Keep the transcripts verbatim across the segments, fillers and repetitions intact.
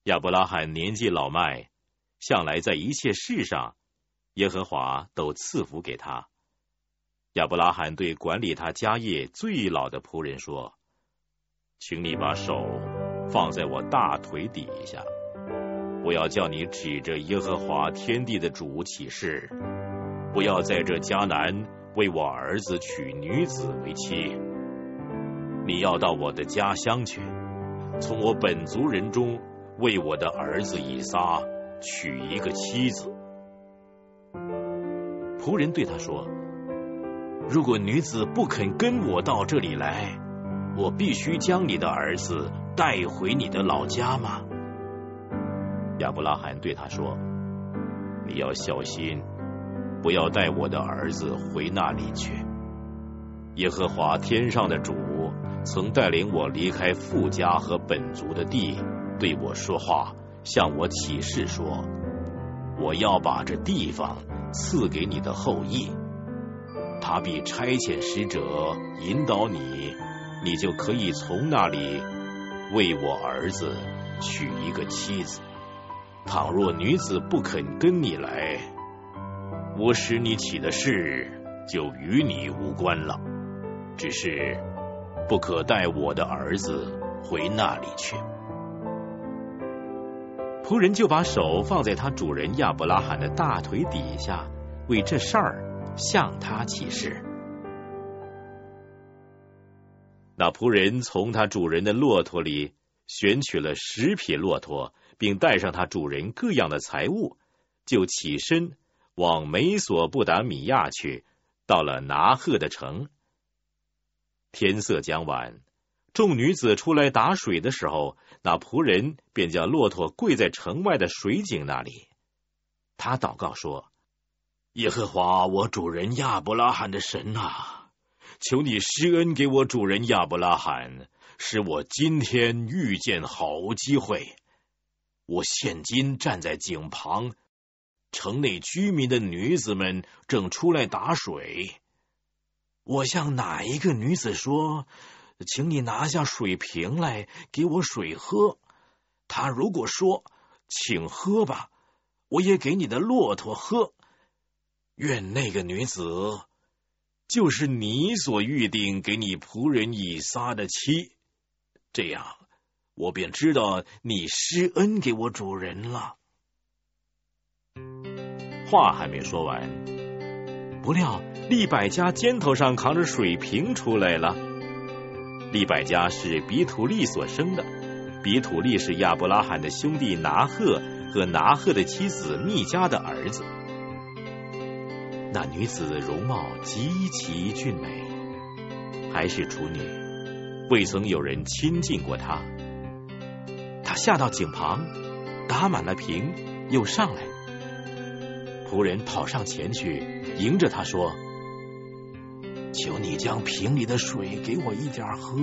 亚伯拉罕年纪老迈，向来在一切事上，耶和华都赐福给他。亚伯拉罕对管理他家业最老的仆人说：请你把手放在我大腿底下，我要叫你指着耶和华天地的主起誓，不要在这迦南为我儿子娶女子为妻。你要到我的家乡去，从我本族人中为我的儿子以撒娶一个妻子。仆人对他说：如果女子不肯跟我到这里来，我必须将你的儿子带回你的老家吗？亚伯拉罕对他说：你要小心，不要带我的儿子回那里去。耶和华天上的主曾带领我离开父家和本族的地，对我说话，向我起誓说：我要把这地方赐给你的后裔，他必差遣使者引导你，你就可以从那里为我儿子娶一个妻子。倘若女子不肯跟你来，我使你起的事就与你无关了，只是不可带我的儿子回那里去。仆人就把手放在他主人亚伯拉罕的大腿底下，为这事儿向他起誓。那仆人从他主人的骆驼里选取了十匹骆驼，并带上他主人各样的财物，就起身往美索不达米亚去，到了拿鹤的城。天色将晚，众女子出来打水的时候，那仆人便将骆驼跪在城外的水井那里。他祷告说：耶和华我主人亚伯拉罕的神啊，求你施恩给我主人亚伯拉罕，使我今天遇见好机会。我现今站在井旁，城内居民的女子们正出来打水。我向哪一个女子说：请你拿下水瓶来给我水喝，她如果说：请喝吧，我也给你的骆驼喝，愿那个女子就是你所预定给你仆人以撒的妻，这样我便知道你施恩给我主人了。话还没说完，不料利百加肩头上扛着水瓶出来了。利百加是比土利所生的，比土利是亚伯拉罕的兄弟拿鹤和拿鹤的妻子密加的儿子。那女子容貌极其俊美，还是处女，未曾有人亲近过她。她下到井旁，打满了瓶，又上来。仆人跑上前去，迎着她说：求你将瓶里的水给我一点喝。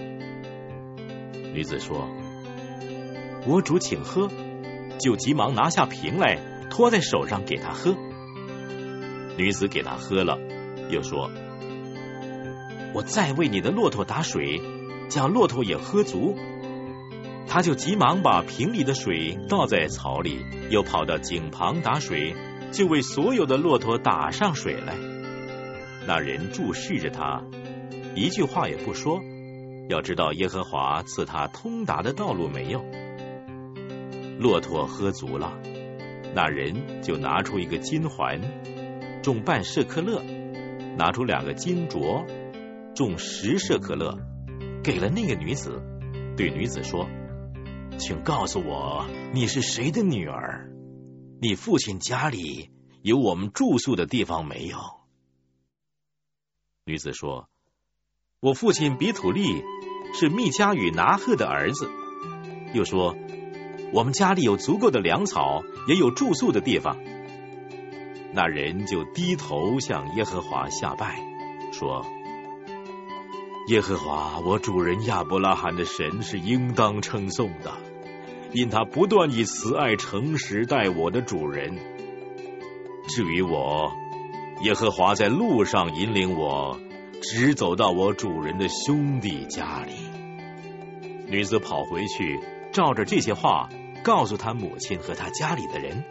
女子说：我主请喝，就急忙拿下瓶来，托在手上给他喝。女子给他喝了，又说：我再为你的骆驼打水，将骆驼也喝足。他就急忙把瓶里的水倒在槽里，又跑到井旁打水，就为所有的骆驼打上水来。那人注视着他，一句话也不说，要知道耶和华赐他通达的道路没有。骆驼喝足了，那人就拿出一个金环，重半舍克勒，拿出两个金镯，重十舍克勒，给了那个女子，对女子说：请告诉我，你是谁的女儿？你父亲家里有我们住宿的地方没有？女子说：我父亲比土利是密加与拿鹤的儿子。又说：我们家里有足够的粮草，也有住宿的地方。那人就低头向耶和华下拜，说：耶和华我主人亚伯拉罕的神是应当称颂的，因他不断以慈爱诚实待我的主人。至于我，耶和华在路上引领我，直走到我主人的兄弟家里。女子跑回去，照着这些话告诉他母亲和他家里的人。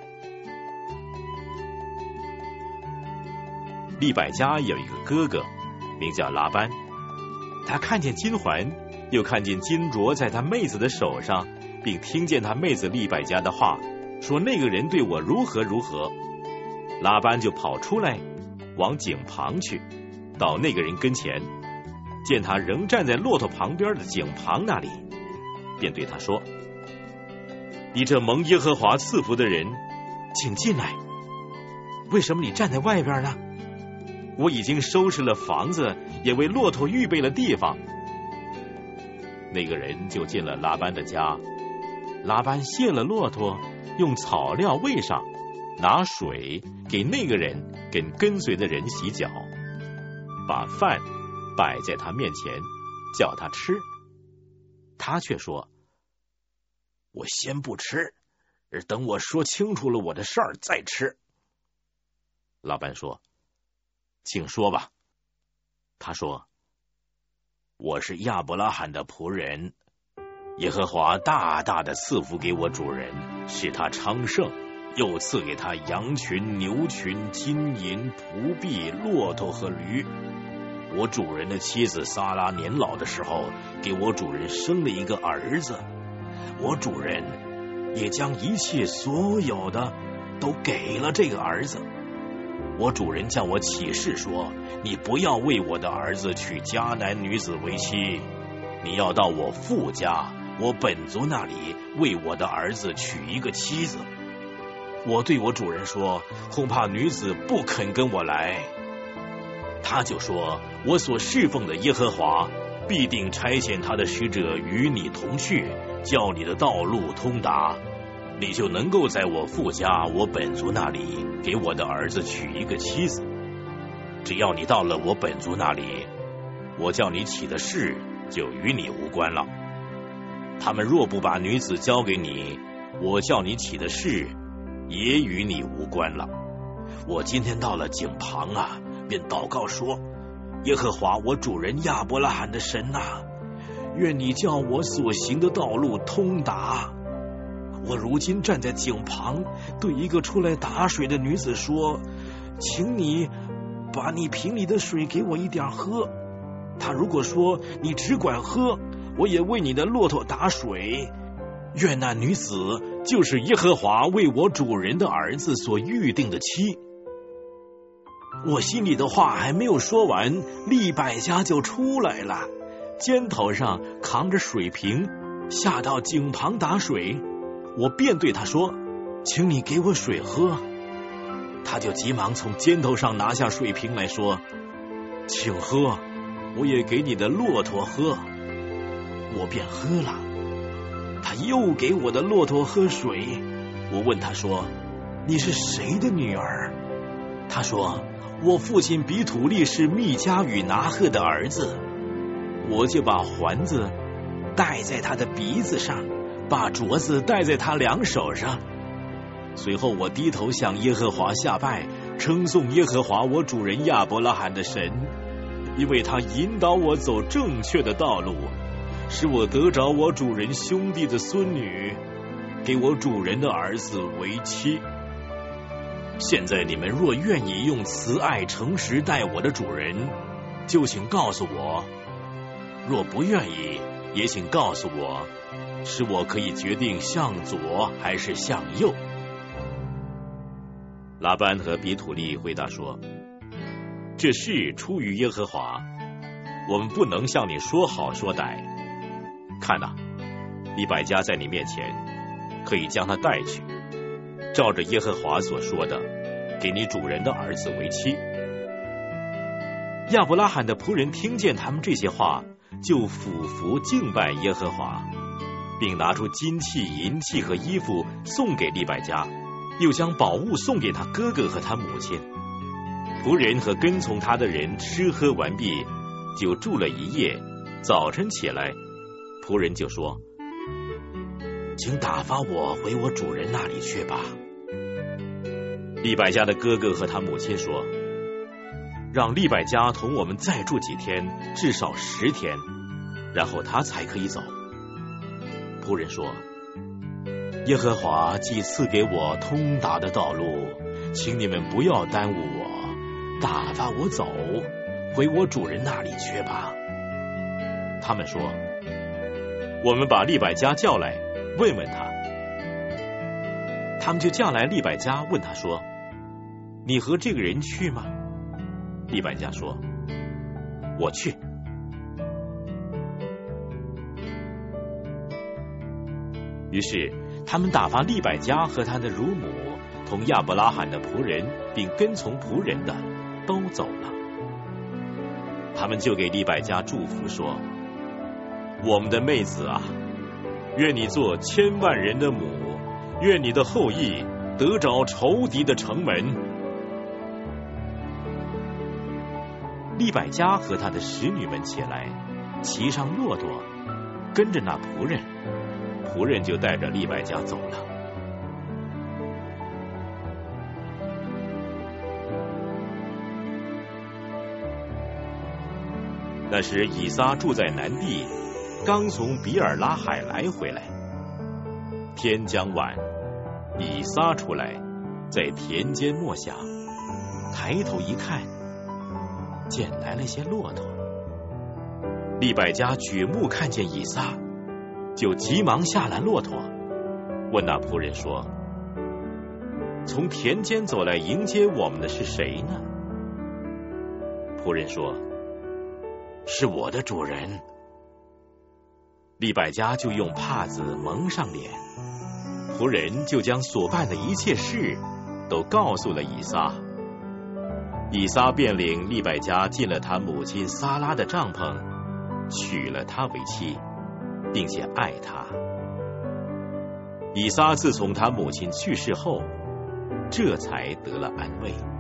利百加有一个哥哥，名叫拉班。他看见金环，又看见金镯在他妹子的手上，并听见他妹子利百加的话，说那个人对我如何如何。拉班就跑出来，往井旁去，到那个人跟前，见他仍站在骆驼旁边的井旁那里，便对他说：你这蒙耶和华赐福的人，请进来。为什么你站在外边呢？我已经收拾了房子，也为骆驼预备了地方。那个人就进了拉班的家，拉班卸了骆驼，用草料喂上，拿水给那个人跟跟随的人洗脚，把饭摆在他面前，叫他吃。他却说：我先不吃，等我说清楚了我的事儿再吃。拉班说：请说吧。他说：我是亚伯拉罕的仆人，耶和华大大的赐福给我主人，使他昌盛，又赐给他羊群、牛群、金银、仆婢、骆驼和驴。我主人的妻子撒拉年老的时候，给我主人生了一个儿子。我主人也将一切所有的都给了这个儿子。我主人叫我起誓说，你不要为我的儿子娶迦南女子为妻，你要到我父家，我本族那里为我的儿子娶一个妻子。我对我主人说，恐怕女子不肯跟我来。他就说，我所侍奉的耶和华必定差遣他的使者与你同去，叫你的道路通达，你就能够在我父家我本族那里给我的儿子娶一个妻子。只要你到了我本族那里，我叫你起的事就与你无关了。他们若不把女子交给你，我叫你起的事也与你无关了。我今天到了井旁啊，便祷告说，耶和华我主人亚伯拉罕的神啊，愿你叫我所行的道路通达。我如今站在井旁，对一个出来打水的女子说，请你把你瓶里的水给我一点喝。她如果说，你只管喝，我也为你的骆驼打水。愿那女子就是耶和华为我主人的儿子所预定的妻。我心里的话还没有说完，利百加就出来了，肩头上扛着水瓶，下到井旁打水。我便对他说，请你给我水喝。他就急忙从肩头上拿下水瓶来说，请喝，我也给你的骆驼喝。我便喝了。他又给我的骆驼喝水。我问他说，你是谁的女儿？他说，我父亲比土利是密迦与拿鹤的儿子。我就把环子戴在他的鼻子上，把镯子戴在他两手上。随后我低头向耶和华下拜，称颂耶和华我主人亚伯拉罕的神，因为他引导我走正确的道路，使我得着我主人兄弟的孙女，给我主人的儿子为妻。现在你们若愿意用慈爱诚实待我的主人，就请告诉我；若不愿意，也请告诉我，使我可以决定向左还是向右。拉班和比土利回答说，这事出于耶和华，我们不能向你说好说歹。看哪，利百加在你面前，可以将他带去，照着耶和华所说的，给你主人的儿子为妻。亚伯拉罕的仆人听见他们这些话，就俯伏敬拜耶和华，并拿出金器、银器和衣服送给利百加，又将宝物送给他哥哥和他母亲。仆人和跟从他的人吃喝完毕，就住了一夜。早晨起来，仆人就说，请打发我回我主人那里去吧。利百加的哥哥和他母亲说，让利百加同我们再住几天，至少十天，然后他才可以走。仆人说， 耶和华既赐给我通达的道路，请你们不要耽误我，打发我走，回我主人那里去吧。他们说，我们把利百加叫来，问问他。他们就叫来利百加，问他说，你和这个人去吗？利百加说，我去。于是他们打发利百加和他的乳母同亚伯拉罕的仆人并跟从仆人的都走了。他们就给利百加祝福说，我们的妹子啊，愿你做千万人的母，愿你的后裔得着仇敌的城门。利百加和他的使女们起来，骑上骆驼，跟着那仆人，仆人就带着利百加走了。那时以撒住在南地，刚从比尔拉海来回来。天将晚，以撒出来，在田间默想，抬头一看，见来了些骆驼。利百加举目看见以撒，就急忙下拦骆驼，问那仆人说，从田间走来迎接我们的是谁呢？仆人说，是我的主人。利百加就用帕子蒙上脸，仆人就将所办的一切事都告诉了以撒。以撒便领利百加进了他母亲撒拉的帐篷，娶了她为妻，并且爱她。以撒自从他母亲去世后，这才得了安慰。